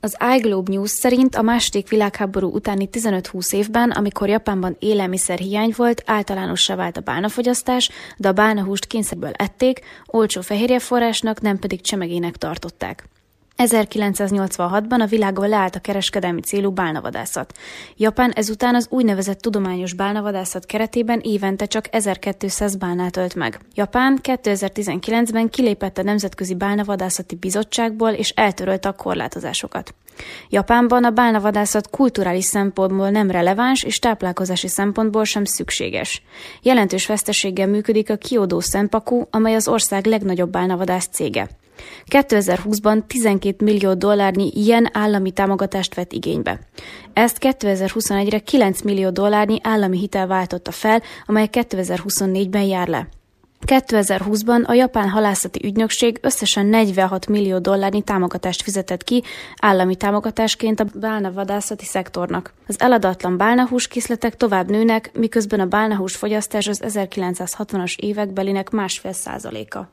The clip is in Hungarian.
Az iGlobe News szerint a második világháború utáni 15-20 évben, amikor Japánban élelmiszerhiány volt, általánossá vált a bálnafogyasztás, de a bálnahúst kényszerből ették, olcsó fehérjeforrásnak, nem pedig csemegének tartották. 1986-ban a világban leállt a kereskedelmi célú bálnavadászat. Japán ezután az úgynevezett tudományos bálnavadászat keretében évente csak 1200 bálnát ölt meg. Japán 2019-ben kilépett a Nemzetközi Bálnavadászati Bizottságból és eltörölte a korlátozásokat. Japánban a bálnavadászat kulturális szempontból nem releváns és táplálkozási szempontból sem szükséges. Jelentős veszteséggel működik a Kyodo Senpaku, amely az ország legnagyobb bálnavadász cége. 2020-ban 12 millió dollárnyi ilyen állami támogatást vett igénybe. Ezt 2021-re 9 millió dollárnyi állami hitel váltotta fel, amely 2024-ben jár le. 2020-ban a Japán Halászati Ügynökség összesen 46 millió dollárnyi támogatást fizetett ki állami támogatásként a bálnavadászati szektornak. Az eladatlan bálnahúskészletek tovább nőnek, miközben a bálnahús fogyasztás az 1960-as évekbelinek 1,5%-a.